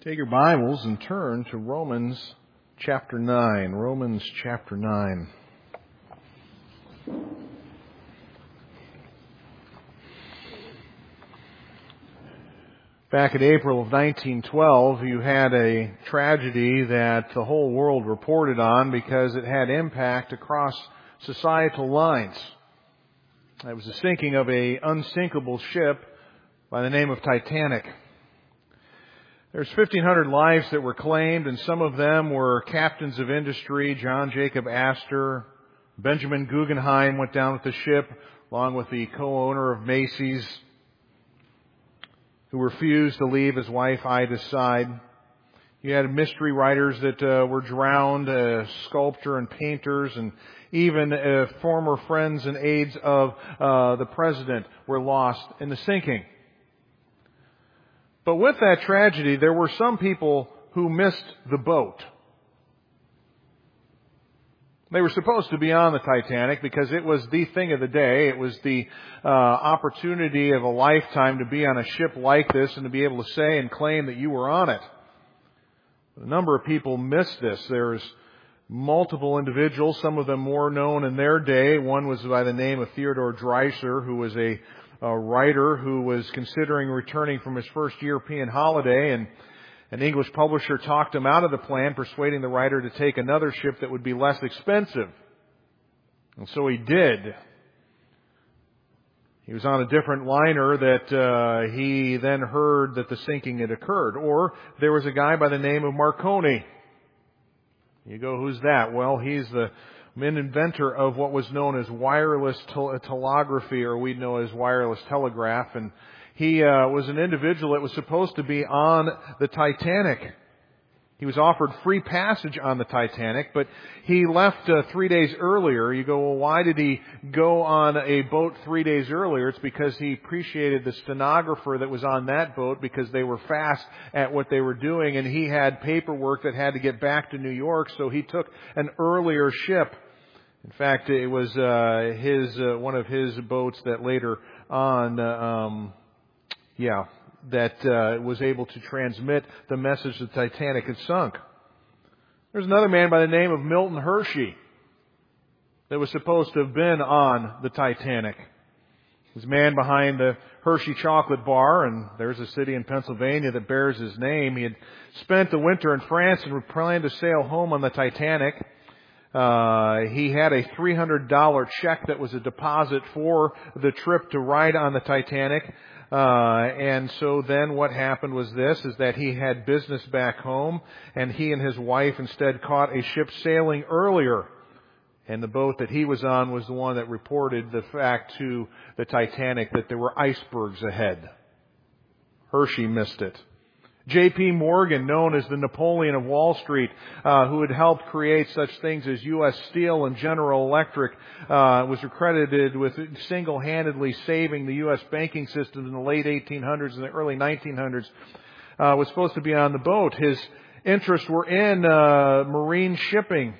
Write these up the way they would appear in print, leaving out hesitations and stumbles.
Take your Bibles and turn to Romans chapter 9. Romans chapter 9. Back in April of 1912, you had a tragedy that the whole world reported on because it had impact across societal lines. It was the sinking of an unsinkable ship by the name of Titanic. There's 1,500 lives that were claimed, and some of them were captains of industry. John Jacob Astor, Benjamin Guggenheim went down with the ship, along with the co-owner of Macy's, who refused to leave his wife Ida's side. You had mystery writers that were drowned, sculptor and painters, and even former friends and aides of the president were lost in the sinking. But with that tragedy, there were some people who missed the boat. They were supposed to be on the Titanic because it was the thing of the day. It was the opportunity of a lifetime to be on a ship like this and to be able to say and claim that you were on it. A number of people missed this. There's multiple individuals, some of them more known in their day. One was by the name of Theodore Dreiser, who was a writer who was considering returning from his first European holiday, and an English publisher talked him out of the plan, persuading the writer to take another ship that would be less expensive. And so he did. He was on a different liner that he then heard that the sinking had occurred. Or there was a guy by the name of Marconi. You go, who's that? Well, he's the inventor of what was known as wireless telegraphy, or we know as wireless telegraph. And he was an individual that was supposed to be on the Titanic. He was offered free passage on the Titanic, but he left 3 days earlier. You go, well, why did he go on a boat 3 days earlier? It's because he appreciated the stenographer that was on that boat because they were fast at what they were doing, and he had paperwork that had to get back to New York, so he took an earlier ship. In fact, it was one of his boats that later on that was able to transmit the message the Titanic had sunk. There's another man by the name of Milton Hershey that was supposed to have been on the Titanic. He's a man behind the Hershey chocolate bar, and there's a city in Pennsylvania that bears his name. He had spent the winter in France and planned to sail home on the Titanic. He had a $300 check that was a deposit for the trip to ride on the Titanic. And so then what happened was this, is that he had business back home, and he and his wife instead caught a ship sailing earlier. And the boat that he was on was the one that reported the fact to the Titanic that there were icebergs ahead. Hershey missed it. J.P. Morgan, known as the Napoleon of Wall Street, who had helped create such things as U.S. Steel and General Electric, was accredited with single-handedly saving the U.S. banking system in the late 1800s and the early 1900s, was supposed to be on the boat. His interests were in marine shipping,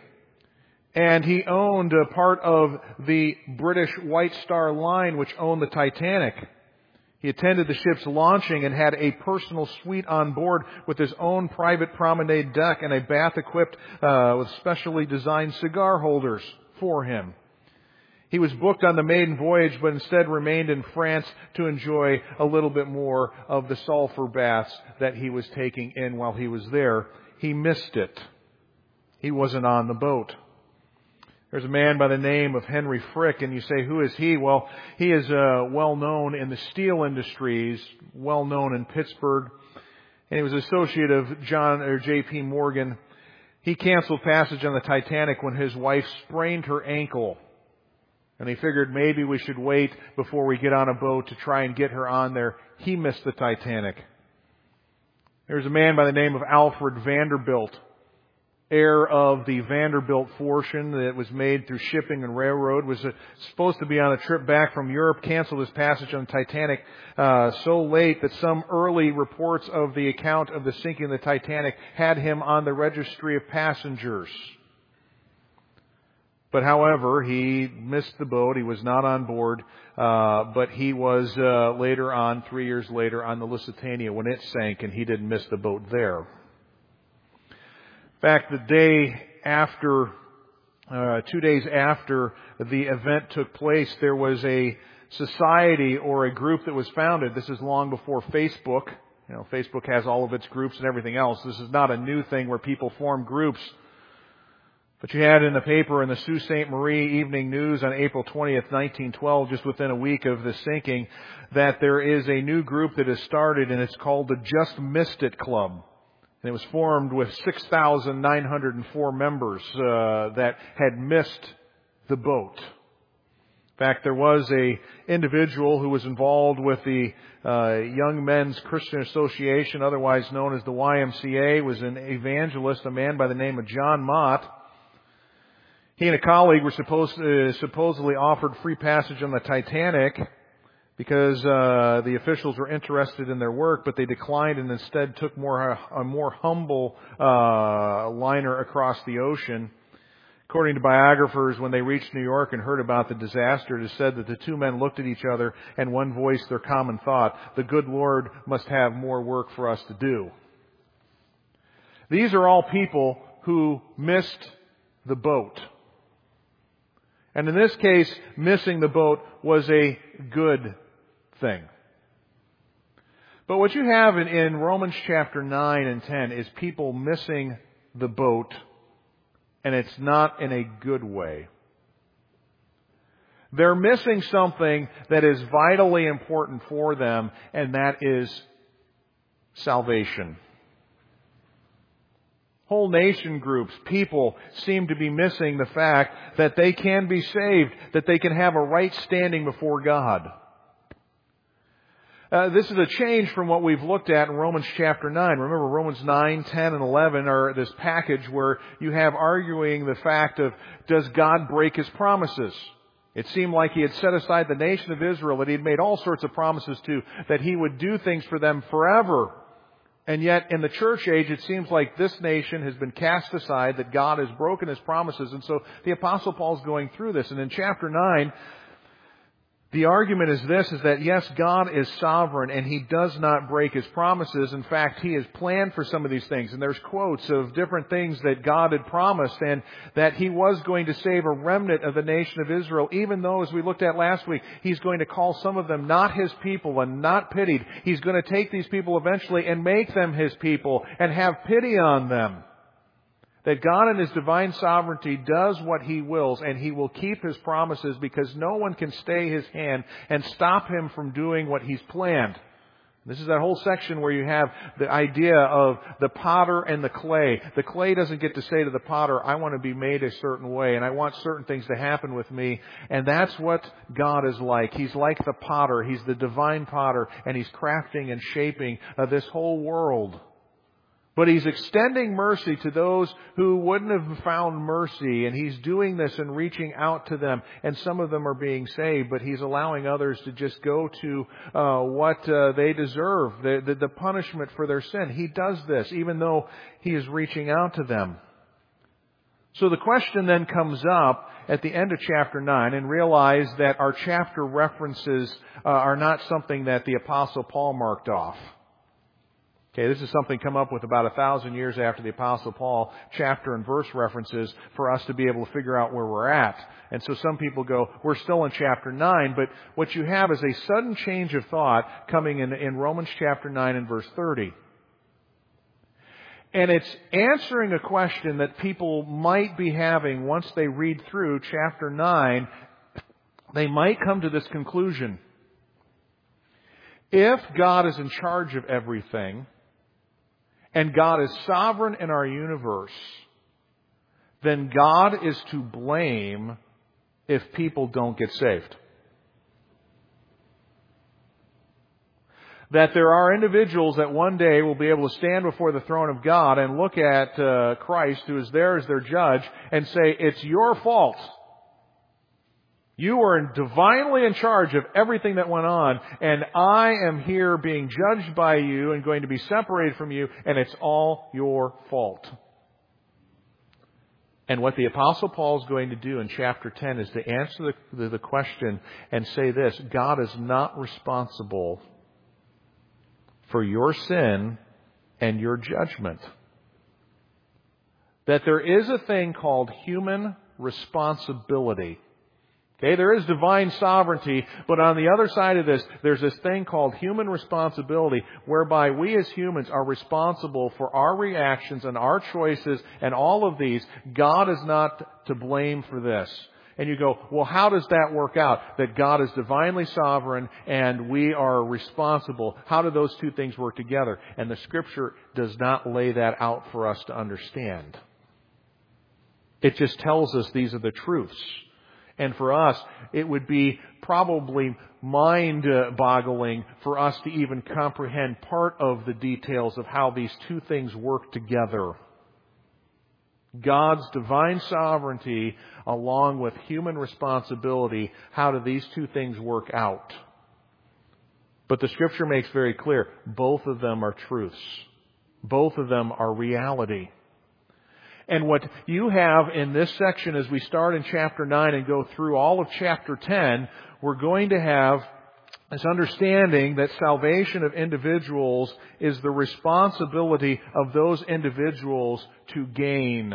and he owned a part of the British White Star Line, which owned the Titanic. He attended the ship's launching and had a personal suite on board with his own private promenade deck and a bath equipped with specially designed cigar holders for him. He was booked on the maiden voyage, but instead remained in France to enjoy a little bit more of the sulfur baths that he was taking in while he was there. He missed it. He wasn't on the boat. There's a man by the name of Henry Frick, and you say, who is he? Well, he is well known in the steel industries, well known in Pittsburgh, and he was an associate of J.P. Morgan. He canceled passage on the Titanic when his wife sprained her ankle, and he figured maybe we should wait before we get on a boat to try and get her on there. He missed the Titanic. There's a man by the name of Alfred Vanderbilt, heir of the Vanderbilt fortune that was made through shipping and railroad, was supposed to be on a trip back from Europe, canceled his passage on the Titanic so late that some early reports of the account of the sinking of the Titanic had him on the registry of passengers. But however, he missed the boat. He was not on board. But he was later on, 3 years later, on the Lusitania when it sank, and he didn't miss the boat there. In fact, the day after, 2 days after the event took place, there was a society or a group that was founded. This is long before Facebook. You know, Facebook has all of its groups and everything else. This is not a new thing where people form groups. But you had in the paper in the Sault Ste. Marie Evening News on April 20th, 1912, just within a week of the sinking, that there is a new group that has started, and it's called the Just Missed It Club. And it was formed with 6,904 members that had missed the boat. In fact, there was a individual who was involved with the Young Men's Christian Association, otherwise known as the YMCA, was an evangelist, a man by the name of John Mott. He and a colleague were supposedly offered free passage on the Titanic because the officials were interested in their work, but they declined and instead took a more humble liner across the ocean. According to biographers, when they reached New York and heard about the disaster, it is said that the two men looked at each other and one voiced their common thought: the good Lord must have more work for us to do. These are all people who missed the boat. And in this case, missing the boat was a good thing. But what you have in Romans chapter 9 and 10 is people missing the boat, and it's not in a good way. They're missing something that is vitally important for them, and that is salvation. Whole nation groups, people seem to be missing the fact that they can be saved, that they can have a right standing before God. This is a change from what we've looked at in Romans chapter 9. Remember, Romans 9, 10, and 11 are this package where you have arguing the fact of, does God break His promises? It seemed like He had set aside the nation of Israel, that He had made all sorts of promises to, that He would do things for them forever. And yet, in the church age, it seems like this nation has been cast aside, that God has broken His promises. And so the Apostle Paul is going through this. And in chapter 9, the argument is this, is that yes, God is sovereign and He does not break His promises. In fact, He has planned for some of these things. And there's quotes of different things that God had promised, and that He was going to save a remnant of the nation of Israel, even though, as we looked at last week, He's going to call some of them not His people and not pitied. He's going to take these people eventually and make them His people and have pity on them. That God in His divine sovereignty does what He wills, and He will keep His promises, because no one can stay His hand and stop Him from doing what He's planned. This is that whole section where you have the idea of the potter and the clay. The clay doesn't get to say to the potter, I want to be made a certain way, and I want certain things to happen with me. And that's what God is like. He's like the potter. He's the divine potter, and He's crafting and shaping this whole world. But He's extending mercy to those who wouldn't have found mercy. And He's doing this and reaching out to them. And some of them are being saved. But He's allowing others to just go to what they deserve, the punishment for their sin. He does this even though He is reaching out to them. So the question then comes up at the end of chapter 9, and realize that our chapter references are not something that the Apostle Paul marked off. Okay, this is something come up with about 1,000 years after the Apostle Paul, chapter and verse references, for us to be able to figure out where we're at. And so some people go, we're still in chapter 9, but what you have is a sudden change of thought coming in Romans chapter 9 and verse 30. And it's answering a question that people might be having once they read through chapter 9. They might come to this conclusion. If God is in charge of everything, and God is sovereign in our universe, then God is to blame if people don't get saved. That there are individuals that one day will be able to stand before the throne of God and look at Christ, who is there as their judge, and say, it's your fault. You are divinely in charge of everything that went on, and I am here being judged by you and going to be separated from you, and it's all your fault. And what the Apostle Paul is going to do in chapter 10 is to answer the question and say this: God is not responsible for your sin and your judgment. That there is a thing called human responsibility. Okay, there is divine sovereignty, but on the other side of this, there's this thing called human responsibility, whereby we as humans are responsible for our reactions and our choices and all of these. God is not to blame for this. And you go, well, how does that work out? That God is divinely sovereign and we are responsible. How do those two things work together? And the Scripture does not lay that out for us to understand. It just tells us these are the truths. And for us, it would be probably mind-boggling for us to even comprehend part of the details of how these two things work together. God's divine sovereignty along with human responsibility, how do these two things work out? But the Scripture makes very clear, both of them are truths. Both of them are reality. And what you have in this section as we start in chapter 9 and go through all of chapter 10, we're going to have this understanding that salvation of individuals is the responsibility of those individuals to gain.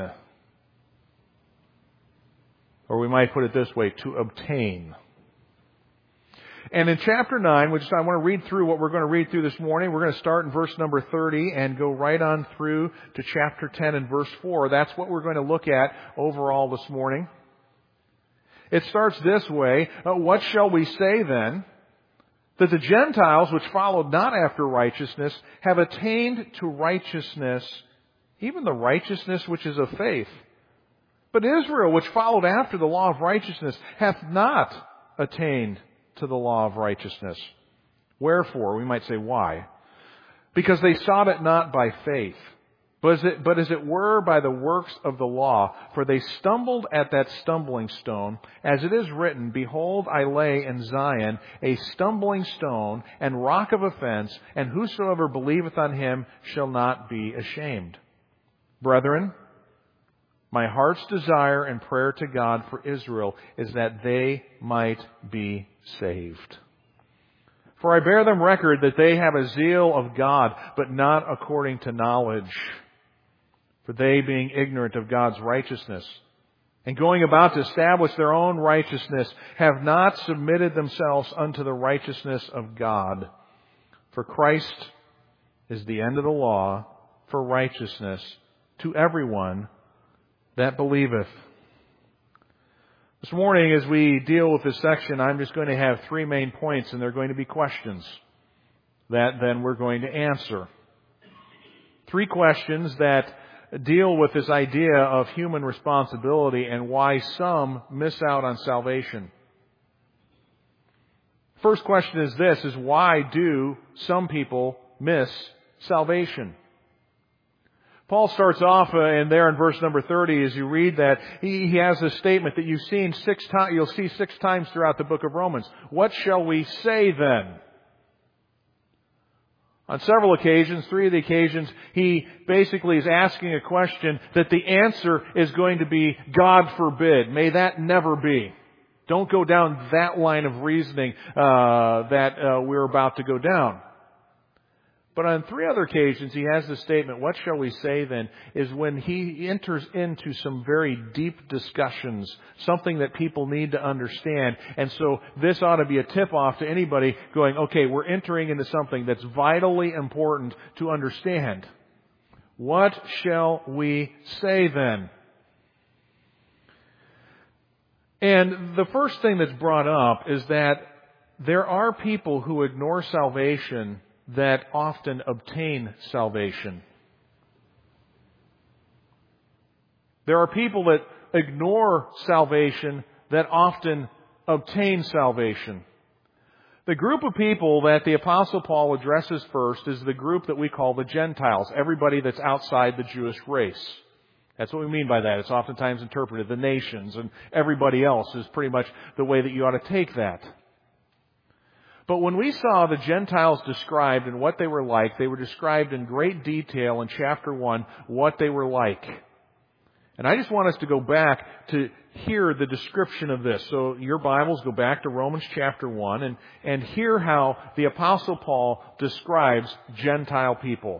Or we might put it this way, to obtain. And in chapter 9, which I want to read through what we're going to read through this morning, we're going to start in verse number 30 and go right on through to chapter 10 and verse 4. That's what we're going to look at overall this morning. It starts this way: what shall we say then? That the Gentiles, which followed not after righteousness, have attained to righteousness, even the righteousness which is of faith. But Israel, which followed after the law of righteousness, hath not attained to the law of righteousness. Wherefore, we might say, why? Because they sought it not by faith, but as it were by the works of the law. For they stumbled at that stumbling stone, as it is written, Behold, I lay in Zion a stumbling stone and rock of offense, and whosoever believeth on him shall not be ashamed. Brethren, my heart's desire and prayer to God for Israel is that they might be saved. For I bear them record that they have a zeal of God, but not according to knowledge. For they, being ignorant of God's righteousness, and going about to establish their own righteousness, have not submitted themselves unto the righteousness of God. For Christ is the end of the law for righteousness to everyone that believeth. This morning, as we deal with this section, I'm just going to have three main points, and they're going to be questions that then we're going to answer. Three questions that deal with this idea of human responsibility and why some miss out on salvation. First question is this, is why do some people miss salvation? Paul starts off in verse number 30, as you read that, he has a statement that you'll see 6 times throughout the book of Romans. What shall we say then? On several occasions, 3 of the occasions, he basically is asking a question that the answer is going to be, God forbid. May that never be. Don't go down that line of reasoning that we're about to go down. But on 3 other occasions, he has the statement, what shall we say then, is when he enters into some very deep discussions, something that people need to understand. And so this ought to be a tip-off to anybody going, okay, we're entering into something that's vitally important to understand. What shall we say then? And the first thing that's brought up is that there are people who ignore salvation that often obtain salvation. There are people that ignore salvation that often obtain salvation. The group of people that the Apostle Paul addresses first is the group that we call the Gentiles, everybody that's outside the Jewish race. That's what we mean by that. It's oftentimes interpreted the nations, and everybody else is pretty much the way that you ought to take that. But when we saw the Gentiles described and what they were like, they were described in great detail in chapter 1, what they were like. And I just want us to go back to hear the description of this. So your Bibles go back to Romans chapter 1 and hear how the Apostle Paul describes Gentile people.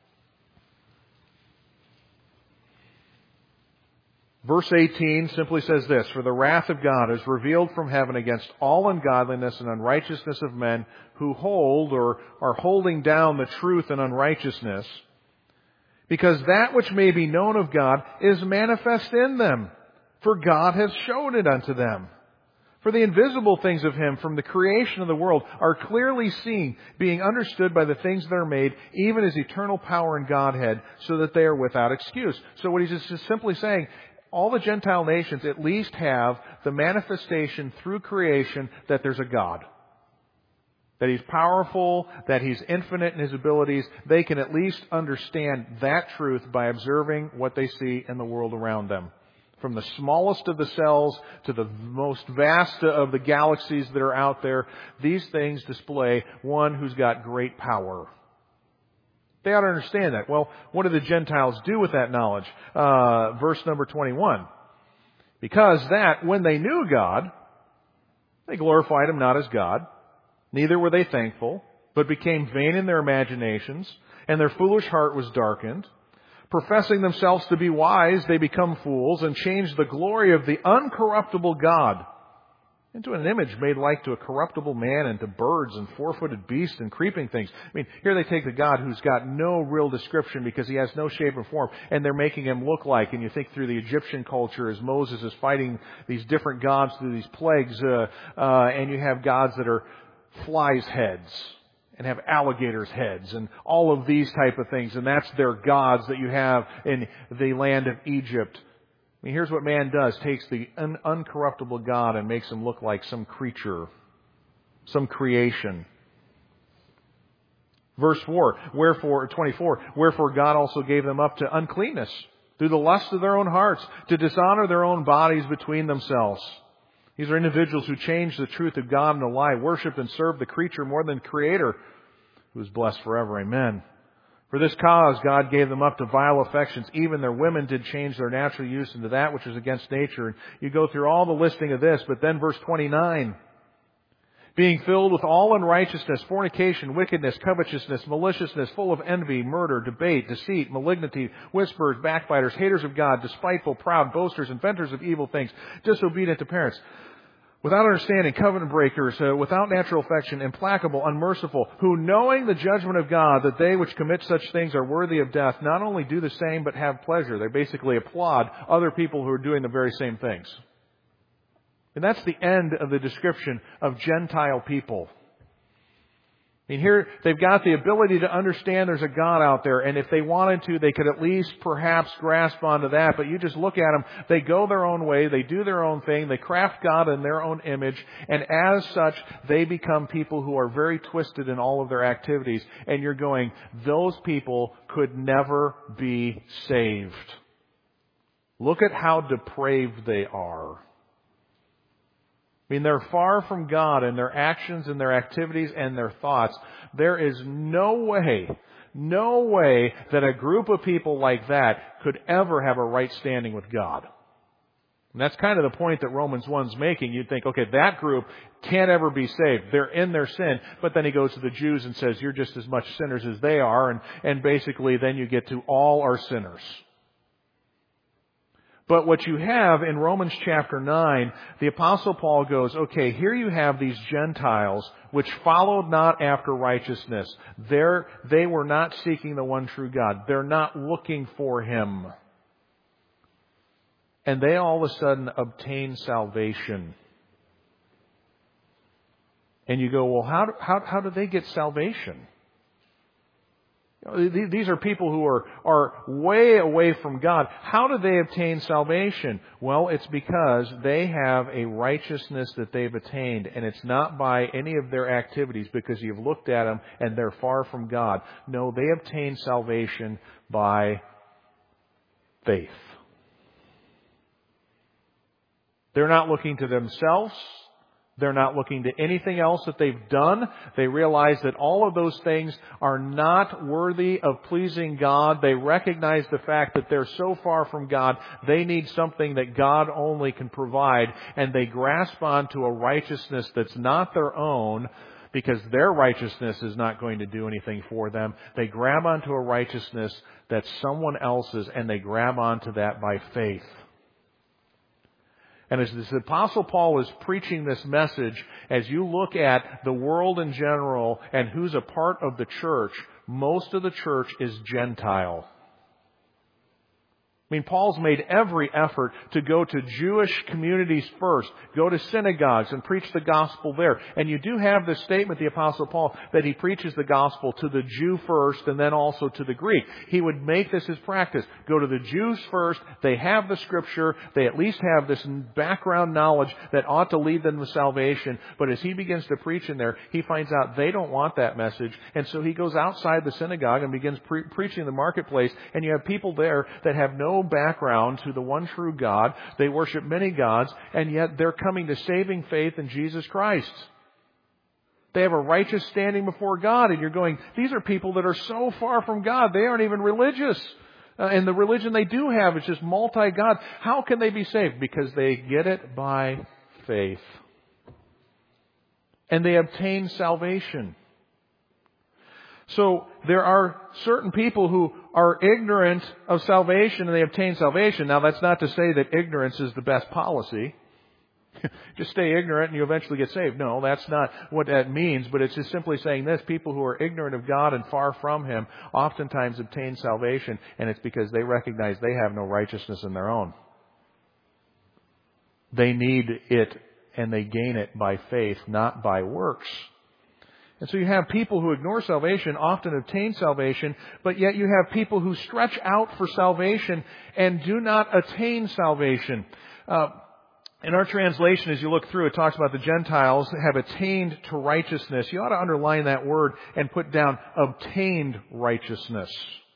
Verse 18 simply says this, "For the wrath of God is revealed from heaven against all ungodliness and unrighteousness of men who hold or are holding down the truth in unrighteousness, because that which may be known of God is manifest in them, for God has shown it unto them. For the invisible things of Him from the creation of the world are clearly seen, being understood by the things that are made, even His eternal power and Godhead, so that they are without excuse." So what he's just simply saying, all the Gentile nations at least have the manifestation through creation that there's a God. That He's powerful, that He's infinite in His abilities. They can at least understand that truth by observing what they see in the world around them. From the smallest of the cells to the most vast of the galaxies that are out there, these things display one who's got great power. They ought to understand that. Well, what do the Gentiles do with that knowledge? Verse number 21. "Because that, when they knew God, they glorified Him not as God, neither were they thankful, but became vain in their imaginations, and their foolish heart was darkened. Professing themselves to be wise, they become fools, and change the glory of the uncorruptible God into an image made like to a corruptible man, and to birds and four-footed beasts and creeping things." I mean, here they take the God who's got no real description because He has no shape or form, and they're making Him look like, and you think through the Egyptian culture as Moses is fighting these different gods through these plagues, and you have gods that are flies' heads and have alligators' heads and all of these type of things, and that's their gods that you have in the land of Egypt. I mean, here's what man does. Takes the uncorruptible God and makes Him look like some creature, some creation. Verse 4, 24, "Wherefore God also gave them up to uncleanness through the lust of their own hearts, to dishonor their own bodies between themselves." These are individuals who changed the truth of God into a lie, worshiped and served the creature more than the Creator, who is blessed forever. Amen. "For this cause God gave them up to vile affections. Even their women did change their natural use into that which is against nature." And you go through all the listing of this, but then verse 29. "Being filled with all unrighteousness, fornication, wickedness, covetousness, maliciousness, full of envy, murder, debate, deceit, malignity, whisperers, backbiters, haters of God, despiteful, proud, boasters, inventors of evil things, disobedient to parents, without understanding, covenant breakers, without natural affection, implacable, unmerciful, who knowing the judgment of God, that they which commit such things are worthy of death, not only do the same, but have pleasure." They basically applaud other people who are doing the very same things. And that's the end of the description of Gentile people. I mean, here they've got the ability to understand there's a God out there, and if they wanted to, they could at least perhaps grasp onto that. But you just look at them, they go their own way, they do their own thing, they craft God in their own image, and as such, they become people who are very twisted in all of their activities. And you're going, those people could never be saved. Look at how depraved they are. I mean, they're far from God in their actions and their activities and their thoughts. There is no way that a group of people like that could ever have a right standing with God. And that's kind of the point that Romans 1's making. You'd think, okay, that group can't ever be saved. They're in their sin. But then he goes to the Jews and says, you're just as much sinners as they are. And basically then you get to all are sinners. But what you have in Romans chapter 9, the Apostle Paul goes, okay, here you have these Gentiles which followed not after righteousness. They were not seeking the one true God. They're not looking for Him. And they all of a sudden obtain salvation. And you go, well, how do they get salvation? These are people who are way away from God. How do they obtain salvation? Well, it's because they have a righteousness that they've attained, and it's not by any of their activities because you've looked at them and they're far from God. No, they obtain salvation by faith. They're not looking to themselves. They're not looking to anything else that they've done. They realize that all of those things are not worthy of pleasing God. They recognize the fact that they're so far from God, they need something that God only can provide, and they grasp onto a righteousness that's not their own, because their righteousness is not going to do anything for them. They grab onto a righteousness that's someone else's, and they grab onto that by faith. And as the Apostle Paul is preaching this message, as you look at the world in general and who's a part of the church, most of the church is Gentile. I mean, Paul's made every effort to go to Jewish communities first, go to synagogues and preach the gospel there. And you do have this statement, the Apostle Paul, that he preaches the gospel to the Jew first and then also to the Greek. He would make this his practice. Go to the Jews first. They have the Scripture. They at least have this background knowledge that ought to lead them to salvation. But as he begins to preach in there, he finds out they don't want that message. And so he goes outside the synagogue and begins preaching in the marketplace. And you have people there that have no background to the one true God. They worship many gods, and yet they're coming to saving faith in Jesus Christ. They have a righteous standing before God, and you're going, these are people that are so far from God, they aren't even religious. And the religion they do have is just multi-God. How can they be saved? Because they get it by faith. And they obtain salvation. So there are certain people who are ignorant of salvation and they obtain salvation. Now that's not to say that ignorance is the best policy. Just stay ignorant and you eventually get saved. No, that's not what that means. But it's just simply saying this. People who are ignorant of God and far from Him oftentimes obtain salvation, and it's because they recognize they have no righteousness in their own. They need it, and they gain it by faith, not by works. And so you have people who ignore salvation, often obtain salvation, but yet you have people who stretch out for salvation and do not attain salvation. In our translation, as you look through, it talks about the Gentiles have attained to righteousness. You ought to underline that word and put down obtained righteousness.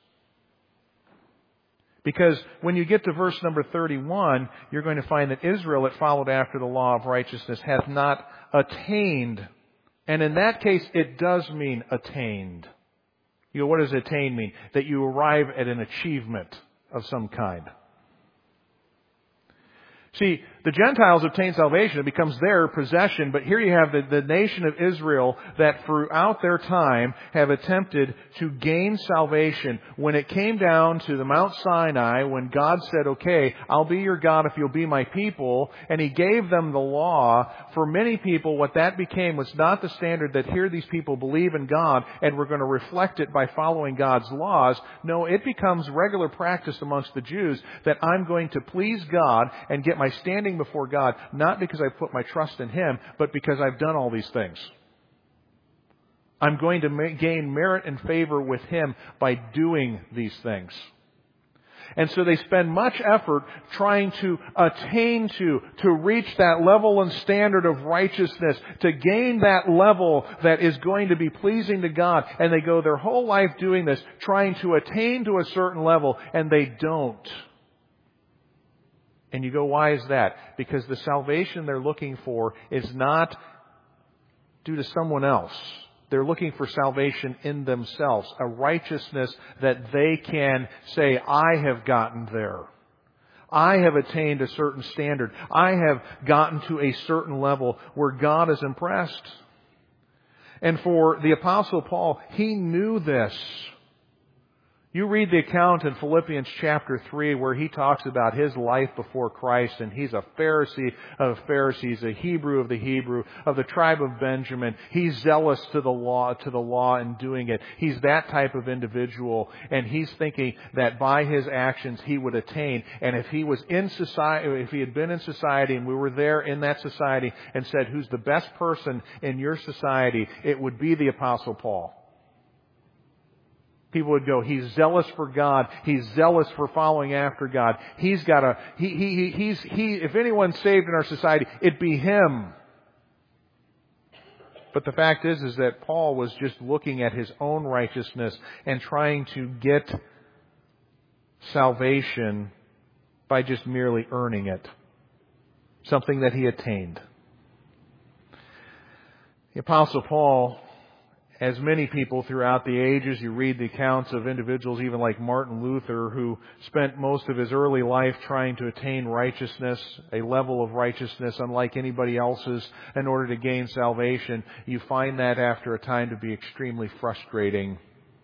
Because when you get to verse number 31, you're going to find that Israel, that followed after the law of righteousness, hath not attained. And in that case, it does mean attained. You know, what does attain mean? That you arrive at an achievement of some kind. See, the Gentiles obtain salvation. It becomes their possession. But here you have the nation of Israel that throughout their time have attempted to gain salvation. When it came down to the Mount Sinai, when God said, okay, I'll be your God if you'll be my people, and He gave them the law, for many people what that became was not the standard that here these people believe in God and we're going to reflect it by following God's laws. No, it becomes regular practice amongst the Jews that I'm going to please God and get my standing before God, not because I put my trust in Him, but because I've done all these things. I'm going to gain merit and favor with Him by doing these things. And so they spend much effort trying to attain to reach that level and standard of righteousness, to gain that level that is going to be pleasing to God. And they go their whole life doing this, trying to attain to a certain level, and they don't. And you go, why is that? Because the salvation they're looking for is not due to someone else. They're looking for salvation in themselves, a righteousness that they can say, I have gotten there. I have attained a certain standard. I have gotten to a certain level where God is impressed. And for the Apostle Paul, he knew this. You read the account in Philippians chapter 3 where he talks about his life before Christ, and he's a Pharisee of Pharisees, a Hebrew of the Hebrew, of the tribe of Benjamin. He's zealous to the law in doing it. He's that type of individual, and he's thinking that by his actions he would attain. And if he was in society, if he had been in society and we were there in that society and said, who's the best person in your society, it would be the Apostle Paul. People would go, he's zealous for God. He's zealous for following after God. He's got if anyone's saved in our society, it'd be him. But the fact is that Paul was just looking at his own righteousness and trying to get salvation by just merely earning it. Something that he attained. The Apostle Paul, as many people throughout the ages, you read the accounts of individuals even like Martin Luther, who spent most of his early life trying to attain righteousness, a level of righteousness unlike anybody else's, in order to gain salvation. You find that after a time to be extremely frustrating.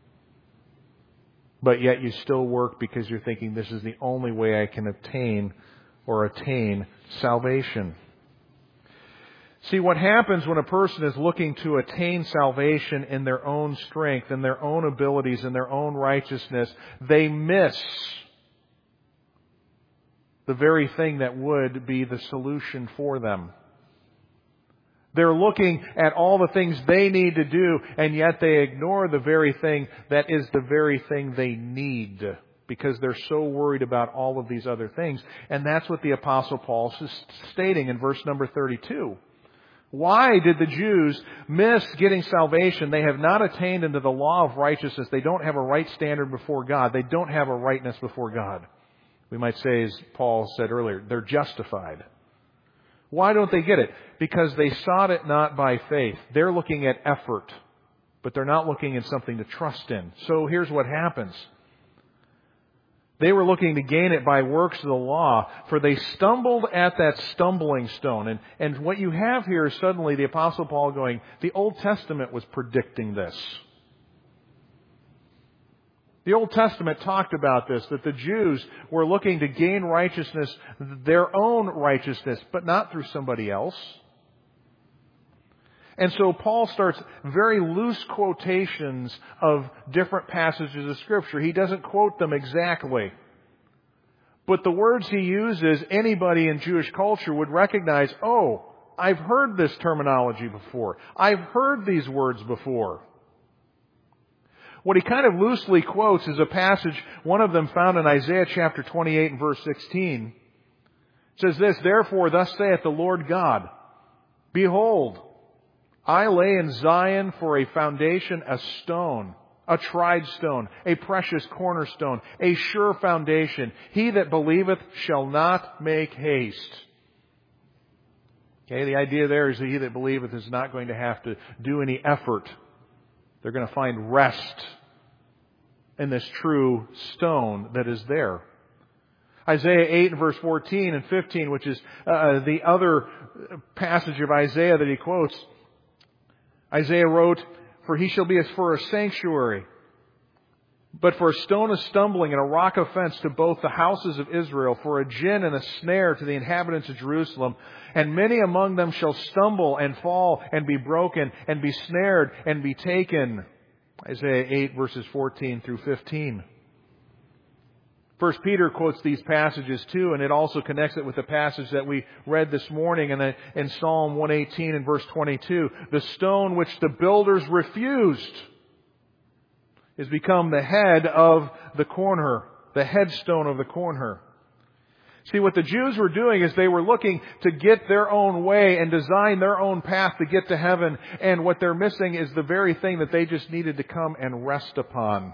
But yet you still work because you're thinking, this is the only way I can obtain or attain salvation. See, what happens when a person is looking to attain salvation in their own strength, in their own abilities, in their own righteousness, they miss the very thing that would be the solution for them. They're looking at all the things they need to do, and yet they ignore the very thing that is the very thing they need, because they're so worried about all of these other things. And that's what the Apostle Paul is stating in verse number 32. Why did the Jews miss getting salvation? They have not attained into the law of righteousness. They don't have a right standard before God. They don't have a rightness before God. We might say, as Paul said earlier, they're justified. Why don't they get it? Because they sought it not by faith. They're looking at effort, but they're not looking at something to trust in. So here's what happens. They were looking to gain it by works of the law, for they stumbled at that stumbling stone. And what you have here is suddenly the Apostle Paul going, the Old Testament was predicting this. The Old Testament talked about this, that the Jews were looking to gain righteousness, their own righteousness, but not through somebody else. And so Paul starts very loose quotations of different passages of Scripture. He doesn't quote them exactly. But the words he uses, anybody in Jewish culture would recognize, oh, I've heard this terminology before. I've heard these words before. What he kind of loosely quotes is a passage, one of them found in Isaiah chapter 28 and verse 16. It says this, "Therefore thus saith the Lord God, Behold, I lay in Zion for a foundation a stone, a tried stone, a precious cornerstone, a sure foundation. He that believeth shall not make haste." Okay, the idea there is that he that believeth is not going to have to do any effort. They're going to find rest in this true stone that is there. Isaiah 8 and verse 14 and 15, which is the other passage of Isaiah that he quotes. Isaiah wrote, "For he shall be as for a sanctuary, but for a stone of stumbling and a rock of offense to both the houses of Israel, for a gin and a snare to the inhabitants of Jerusalem. And many among them shall stumble and fall and be broken and be snared and be taken." Isaiah 8 verses 14 through 15. First Peter quotes these passages too, and it also connects it with the passage that we read this morning in Psalm 118 and verse 22. "The stone which the builders refused is become the head of the corner, the headstone of the corner." See, what the Jews were doing is they were looking to get their own way and design their own path to get to heaven. And what they're missing is the very thing that they just needed to come and rest upon.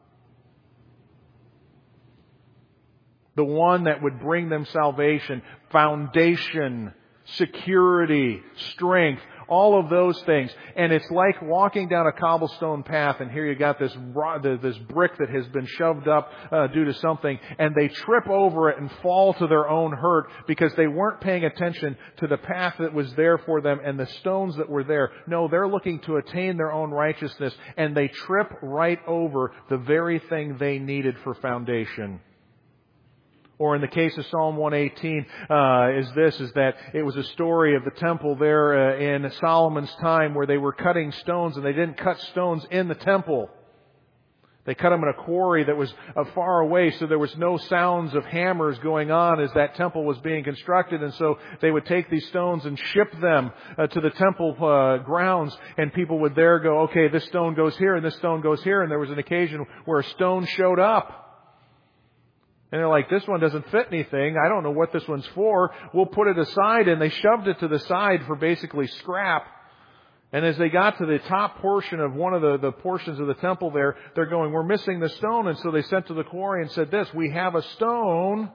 The one that would bring them salvation, foundation, security, strength, all of those things. And it's like walking down a cobblestone path, and here you got this brick that has been shoved up due to something, and they trip over it and fall to their own hurt because they weren't paying attention to the path that was there for them and the stones that were there. No, they're looking to attain their own righteousness, and they trip right over the very thing they needed for foundation. Or in the case of Psalm 118, is that it was a story of the temple there in Solomon's time where they were cutting stones, and they didn't cut stones in the temple. They cut them in a quarry that was far away, so there was no sounds of hammers going on as that temple was being constructed. And so they would take these stones and ship them to the temple grounds, and people would there go, okay, this stone goes here and this stone goes here. And there was an occasion where a stone showed up. And they're like, this one doesn't fit anything. I don't know what this one's for. We'll put it aside. And they shoved it to the side for basically scrap. And as they got to the top portion of one of the portions of the temple there, they're going, we're missing the stone. And so they sent to the quarry and said this, we have a stone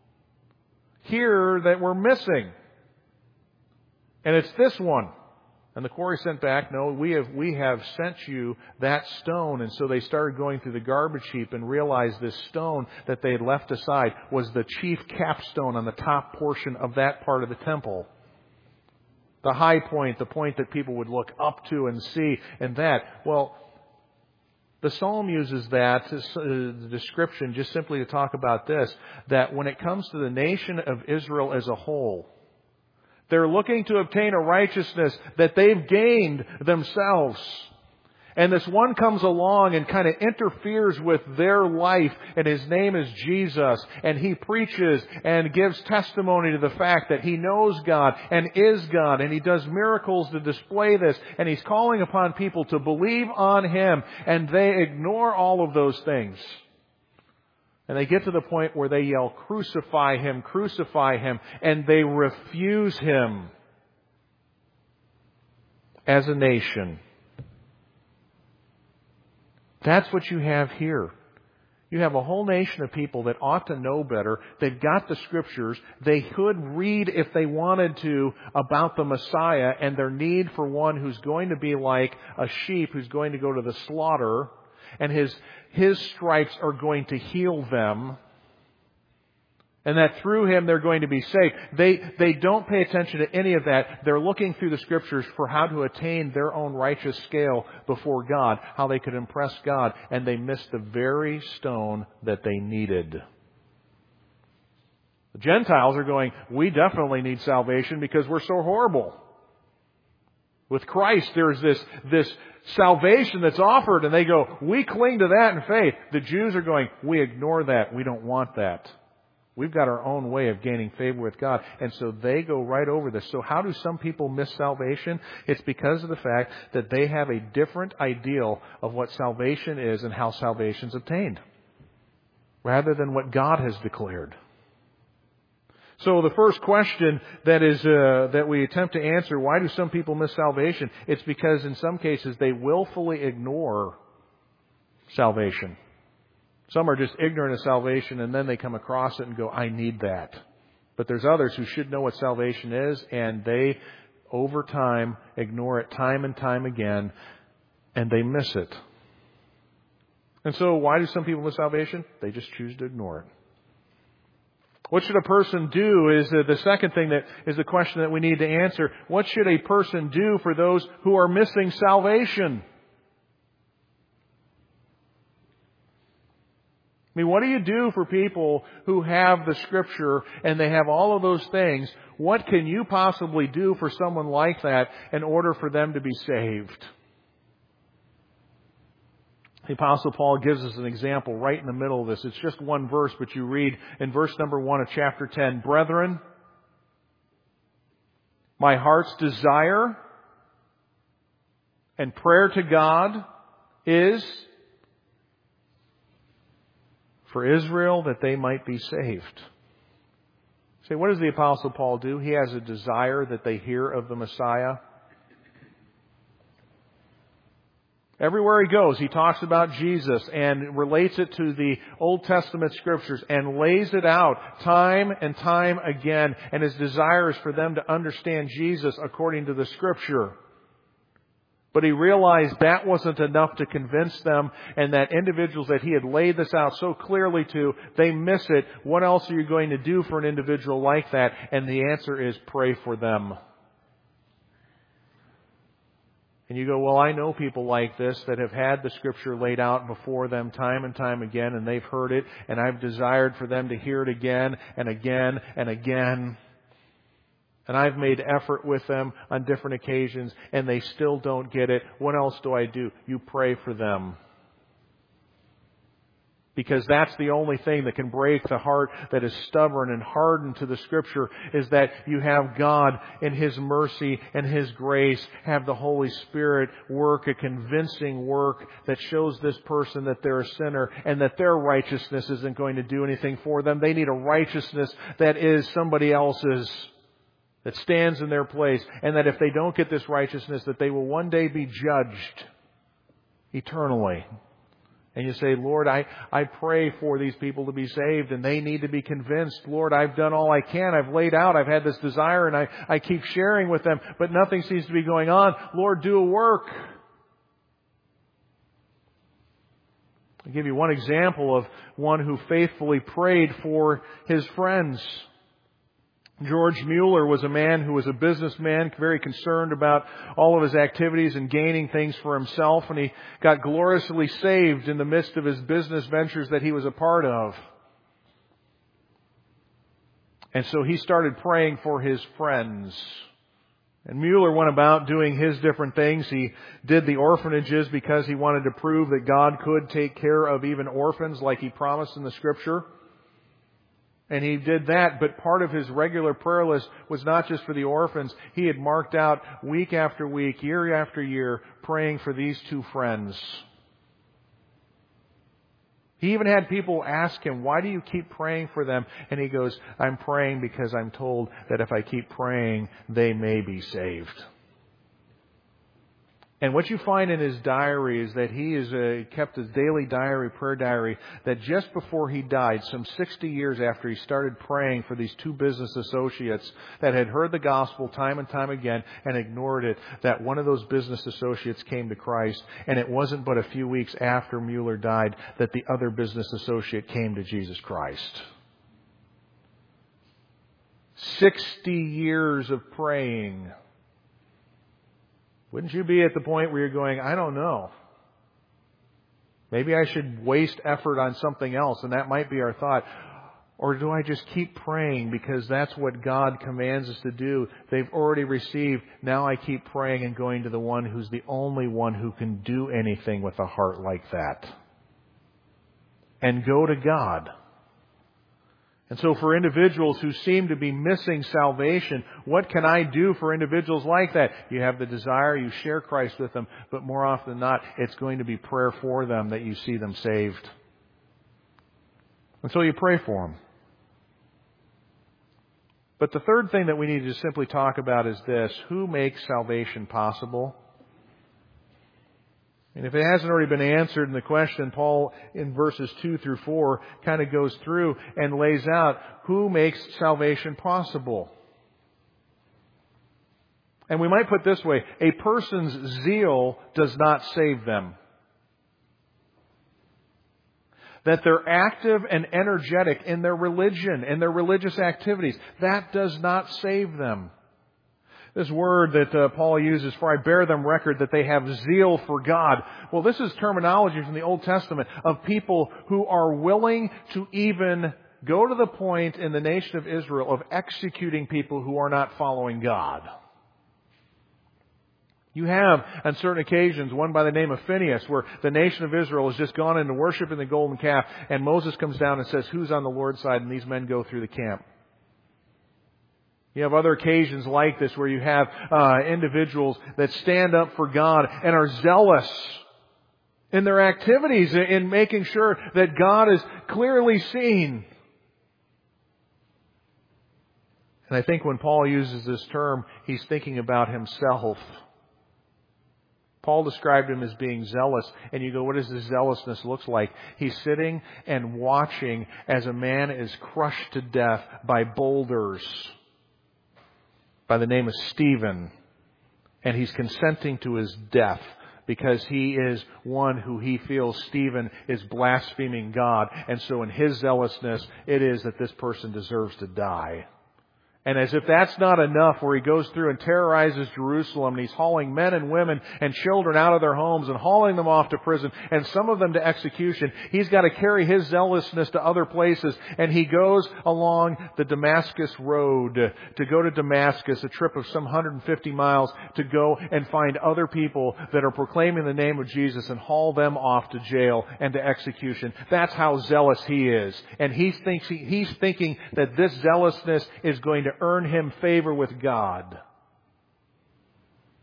here that we're missing. And it's this one. And the quarry sent back, no, we have sent you that stone. And so they started going through the garbage heap and realized this stone that they had left aside was the chief capstone on the top portion of that part of the temple. The high point, the point that people would look up to and see, and that. Well, the Psalm uses that as the description just simply to talk about this, that when it comes to the nation of Israel as a whole, they're looking to obtain a righteousness that they've gained themselves. And this one comes along and kind of interferes with their life, and his name is Jesus. And he preaches and gives testimony to the fact that he knows God and is God. And he does miracles to display this. And he's calling upon people to believe on him. And they ignore all of those things. And they get to the point where they yell, crucify him, and they refuse him as a nation. That's what you have here. You have a whole nation of people that ought to know better. They've got the Scriptures. They could read, if they wanted to, about the Messiah and their need for one who's going to be like a sheep who's going to go to the slaughter, and his stripes are going to heal them, and that through him they're going to be saved. They don't pay attention to any of that. They're looking through the Scriptures for how to attain their own righteous scale before God, how they could impress God, and they miss the very stone that they needed. The Gentiles are going, we definitely need salvation because we're so horrible. With Christ, there's this salvation that's offered, and they go, we cling to that in faith. The Jews are going, we ignore that. We don't want that. We've got our own way of gaining favor with God. And so they go right over this. So how do some people miss salvation? It's because of the fact that they have a different ideal of what salvation is and how salvation is obtained, rather than what God has declared. So the first question that we attempt to answer, why do some people miss salvation? It's because in some cases they willfully ignore salvation. Some are just ignorant of salvation, and then they come across it and go, I need that. But there's others who should know what salvation is, and they, over time, ignore it time and time again, and they miss it. And so why do some people miss salvation? They just choose to ignore it. What should a person do is the second thing that is the question that we need to answer. What should a person do for those who are missing salvation? I mean, what do you do for people who have the Scripture and they have all of those things? What can you possibly do for someone like that in order for them to be saved? The Apostle Paul gives us an example right in the middle of this. It's just one verse, but you read in verse number 1 of chapter 10, Brethren, my heart's desire and prayer to God is for Israel that they might be saved. Say, what does the Apostle Paul do? He has a desire that they hear of the Messiah. Everywhere he goes, he talks about Jesus and relates it to the Old Testament Scriptures and lays it out time and time again. And his desire is for them to understand Jesus according to the Scripture. But he realized that wasn't enough to convince them, and that individuals that he had laid this out so clearly to, they miss it. What else are you going to do for an individual like that? And the answer is pray for them. And you go, well, I know people like this that have had the Scripture laid out before them time and time again, and they've heard it, and I've desired for them to hear it again and again and again. And I've made effort with them on different occasions, and they still don't get it. What else do I do? You pray for them. Because that's the only thing that can break the heart that is stubborn and hardened to the Scripture, is that you have God in His mercy and His grace, have the Holy Spirit work a convincing work that shows this person that they're a sinner and that their righteousness isn't going to do anything for them. They need a righteousness that is somebody else's, that stands in their place, and that if they don't get this righteousness, that they will one day be judged eternally And you say, Lord, I pray for these people to be saved and they need to be convinced. Lord, I've done all I can. I've laid out. I've had this desire and I keep sharing with them, but nothing seems to be going on. Lord, do a work. I'll give you one example of one who faithfully prayed for his friends. George Mueller was a man who was a businessman, very concerned about all of his activities and gaining things for himself, and he got gloriously saved in the midst of his business ventures that he was a part of. And so he started praying for his friends. And Mueller went about doing his different things. He did the orphanages because he wanted to prove that God could take care of even orphans like He promised in the Scripture. And he did that, but part of his regular prayer list was not just for the orphans. He had marked out week after week, year after year, praying for these two friends. He even had people ask him, why do you keep praying for them? And he goes, I'm praying because I'm told that if I keep praying, they may be saved. And what you find in his diary is that he kept his daily diary, prayer diary, that just before he died, some 60 years after he started praying for these two business associates that had heard the gospel time and time again and ignored it, that one of those business associates came to Christ. And it wasn't but a few weeks after Mueller died that the other business associate came to Jesus Christ. 60 years of praying. Wouldn't you be at the point where you're going, I don't know. Maybe I should waste effort on something else, and that might be our thought. Or do I just keep praying because that's what God commands us to do? They've already received. Now I keep praying and going to the one who's the only one who can do anything with a heart like that. And go to God. And so for individuals who seem to be missing salvation, what can I do for individuals like that? You have the desire, you share Christ with them, but more often than not, it's going to be prayer for them that you see them saved. And so you pray for them. But the third thing that we need to simply talk about is this: who makes salvation possible? And if it hasn't already been answered in the question, Paul in verses 2 through 4 kind of goes through and lays out who makes salvation possible. And we might put it this way: a person's zeal does not save them. That they're active and energetic in their religion and their religious activities, that does not save them. This word that Paul uses, for I bear them record that they have zeal for God. Well, this is terminology from the Old Testament of people who are willing to even go to the point in the nation of Israel of executing people who are not following God. You have, on certain occasions, one by the name of Phinehas, where the nation of Israel has just gone into worshiping the golden calf, and Moses comes down and says, who's on the Lord's side? And these men go through the camp. You have other occasions like this where you have individuals that stand up for God and are zealous in their activities in making sure that God is clearly seen. And I think when Paul uses this term, he's thinking about himself. Paul described him as being zealous. And you go, what does this zealousness look like? He's sitting and watching as a man is crushed to death by boulders by the name of Stephen. And he's consenting to his death because he is one who he feels Stephen is blaspheming God. And so in his zealousness, it is that this person deserves to die. And as if that's not enough, where he goes through and terrorizes Jerusalem, and he's hauling men and women and children out of their homes and hauling them off to prison, and some of them to execution, he's got to carry his zealousness to other places. And he goes along the Damascus road to go to Damascus, a trip of some 150 miles, to go and find other people that are proclaiming the name of Jesus and haul them off to jail and to execution. That's how zealous he is. And he's thinking that this zealousness is going to earn him favor with God.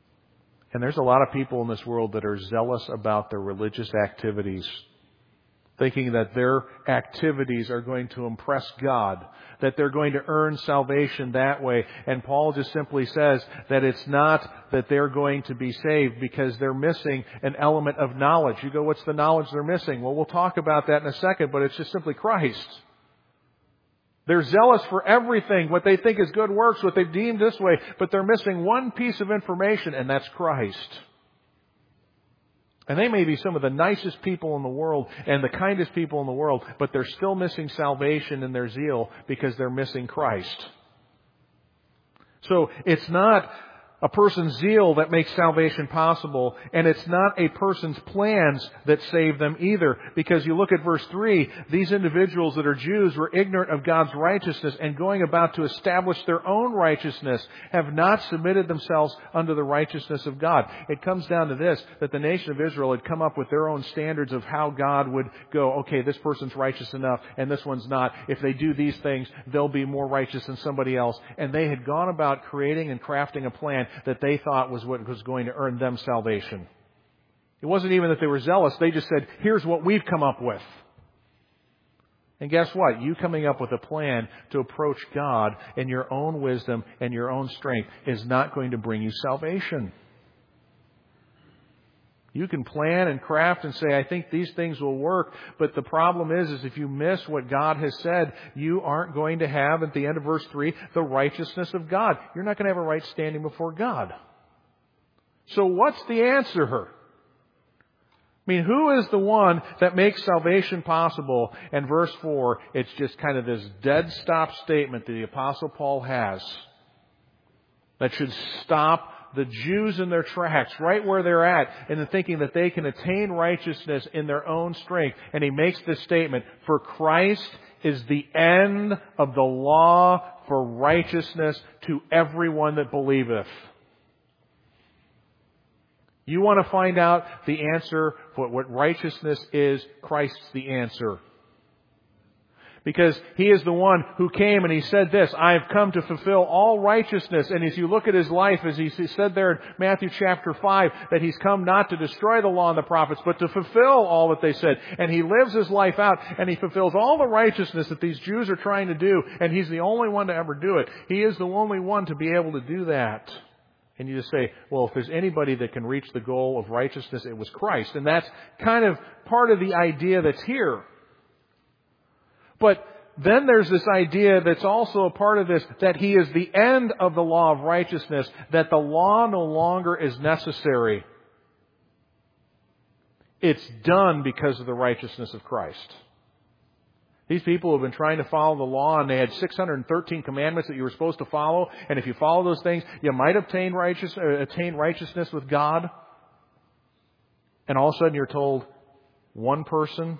And there's a lot of people in this world that are zealous about their religious activities. thinking that their activities are going to impress God, that they're going to earn salvation that way. And Paul just simply says that it's not that they're going to be saved because they're missing an element of knowledge. You go, what's the knowledge they're missing? Well, we'll talk about that in a second, but it's just simply Christ. They're zealous for everything, what they think is good works, what they've deemed this way, but they're missing one piece of information, and that's Christ. And they may be some of the nicest people in the world and the kindest people in the world, but they're still missing salvation in their zeal because they're missing Christ. So it's not a person's zeal that makes salvation possible, and it's not a person's plans that save them either. Because you look at verse 3, these individuals that are Jews were ignorant of God's righteousness and going about to establish their own righteousness, have not submitted themselves unto the righteousness of God. It comes down to this, that the nation of Israel had come up with their own standards of how God would go, okay, this person's righteous enough and this one's not. If they do these things, they'll be more righteous than somebody else. And they had gone about creating and crafting a plan that they thought was what was going to earn them salvation. It wasn't even that they were zealous. They just said, here's what we've come up with. And guess what? You coming up with a plan to approach God in your own wisdom and your own strength is not going to bring you salvation. You can plan and craft and say, I think these things will work. But the problem is if you miss what God has said, you aren't going to have, at the end of verse 3, the righteousness of God. You're not going to have a right standing before God. So what's the answer here? I mean, who is the one that makes salvation possible? And verse 4, it's just kind of this dead stop statement that the Apostle Paul has that should stop the Jews in their tracks, right where they're at, in the thinking that they can attain righteousness in their own strength. And he makes this statement, for Christ is the end of the law for righteousness to everyone that believeth. You want to find out the answer for what righteousness is, Christ's the answer. Because He is the one who came and He said this, I have come to fulfill all righteousness. And as you look at His life, as He said there in Matthew chapter 5, that He's come not to destroy the law and the prophets, but to fulfill all that they said. And He lives His life out and He fulfills all the righteousness that these Jews are trying to do. And He's the only one to ever do it. He is the only one to be able to do that. And you just say, well, if there's anybody that can reach the goal of righteousness, it was Christ. And that's kind of part of the idea that's here. But then there's this idea that's also a part of this, that He is the end of the law of righteousness, that the law no longer is necessary. It's done because of the righteousness of Christ. These people have been trying to follow the law, and they had 613 commandments that you were supposed to follow. And if you follow those things, you might attain righteousness with God. And all of a sudden you're told, one person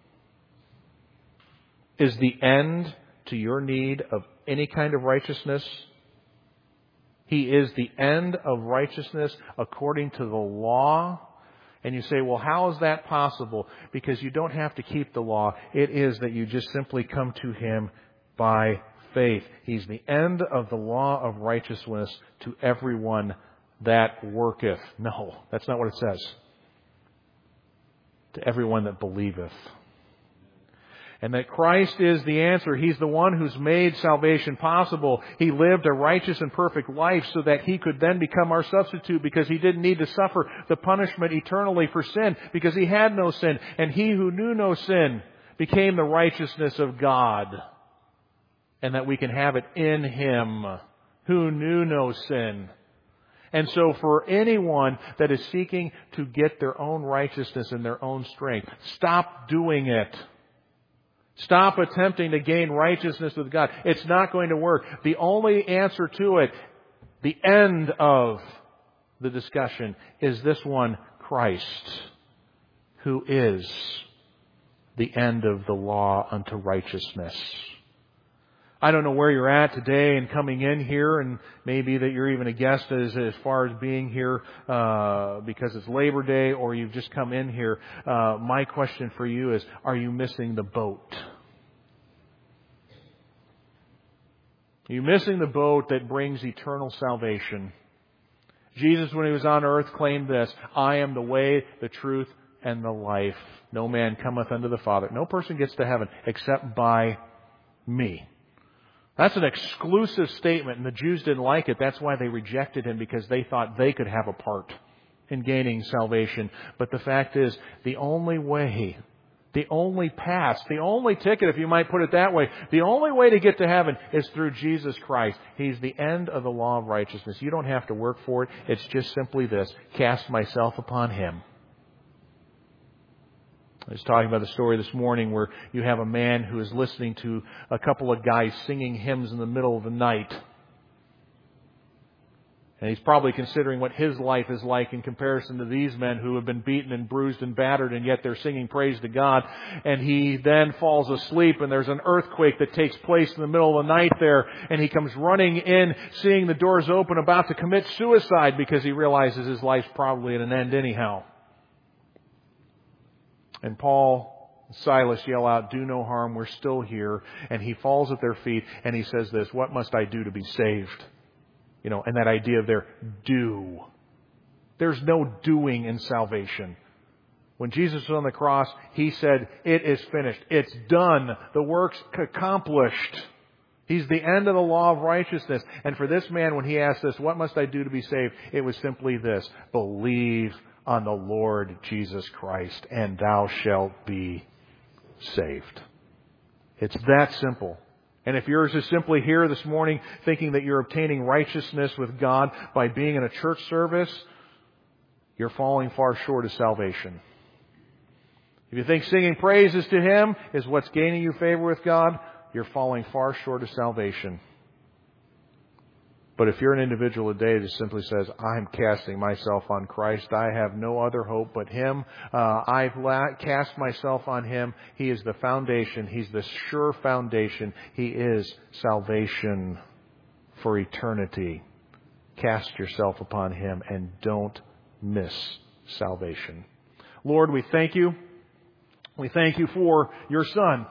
is the end to your need of any kind of righteousness. He is the end of righteousness according to the law. And you say, well, how is that possible? Because you don't have to keep the law. It is that you just simply come to Him by faith. He's the end of the law of righteousness to everyone that worketh. No, that's not what it says. To everyone that believeth. And that Christ is the answer. He's the one who's made salvation possible. He lived a righteous and perfect life so that He could then become our substitute, because He didn't need to suffer the punishment eternally for sin, because He had no sin. And He who knew no sin became the righteousness of God. And that we can have it in Him who knew no sin. And so for anyone that is seeking to get their own righteousness in their own strength, stop doing it. Stop attempting to gain righteousness with God. It's not going to work. The only answer to it, the end of the discussion, is this one, Christ, who is the end of the law unto righteousness. I don't know where you're at today and coming in here, and maybe that you're even a guest as far as being here because it's Labor Day, or you've just come in here. My question for you is, are you missing the boat? Are you missing the boat that brings eternal salvation? Jesus, when He was on earth, claimed this, I am the way, the truth, and the life. No man cometh unto the Father. No person gets to heaven except by me. That's an exclusive statement, and the Jews didn't like it. That's why they rejected him, because they thought they could have a part in gaining salvation. But the fact is, the only way, the only pass, the only ticket, if you might put it that way, the only way to get to heaven is through Jesus Christ. He's the end of the law of righteousness. You don't have to work for it. It's just simply this: cast myself upon Him. I was talking about the story this morning where you have a man who is listening to a couple of guys singing hymns in the middle of the night. And he's probably considering what his life is like in comparison to these men who have been beaten and bruised and battered, and yet they're singing praise to God. And he then falls asleep, and there's an earthquake that takes place in the middle of the night there. And he comes running in, seeing the doors open, about to commit suicide because he realizes his life's probably at an end anyhow. And Paul and Silas yell out, "Do no harm, we're still here." And he falls at their feet and he says this: "What must I do to be saved?" And that idea of their do. There's no doing in salvation. When Jesus was on the cross, He said, "It is finished. It's done. The work's accomplished." He's the end of the law of righteousness. And for this man, when he asked this, "What must I do to be saved?" it was simply this: believe on the Lord Jesus Christ, and thou shalt be saved. It's that simple. And if yours is simply here this morning thinking that you're obtaining righteousness with God by being in a church service, you're falling far short of salvation. If you think singing praises to Him is what's gaining you favor with God, you're falling far short of salvation. But if you're an individual today that simply says, "I'm casting myself on Christ. I have no other hope but Him. I've cast myself on Him. He is the foundation. He's the sure foundation. He is salvation for eternity." Cast yourself upon Him and don't miss salvation. Lord, we thank You. We thank You for Your Son.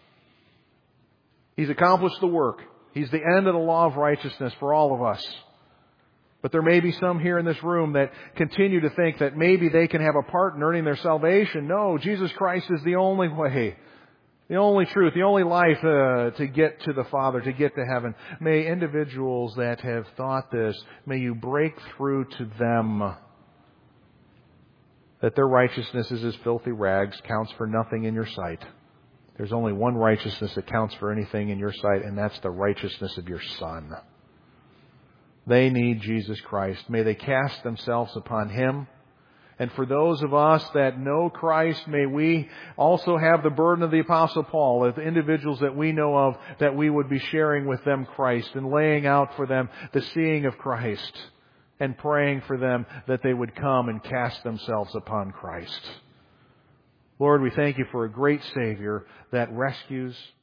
He's accomplished the work. He's the end of the law of righteousness for all of us. But there may be some here in this room that continue to think that maybe they can have a part in earning their salvation. No, Jesus Christ is the only way, the only truth, the only life to get to the Father, to get to heaven. May individuals that have thought this, may You break through to them that their righteousness is as filthy rags, counts for nothing in Your sight. There's only one righteousness that counts for anything in Your sight, and that's the righteousness of Your Son. They need Jesus Christ. May they cast themselves upon Him. And for those of us that know Christ, may we also have the burden of the Apostle Paul, of the individuals that we know of, that we would be sharing with them Christ and laying out for them the seeing of Christ and praying for them that they would come and cast themselves upon Christ. Lord, we thank You for a great Savior that rescues,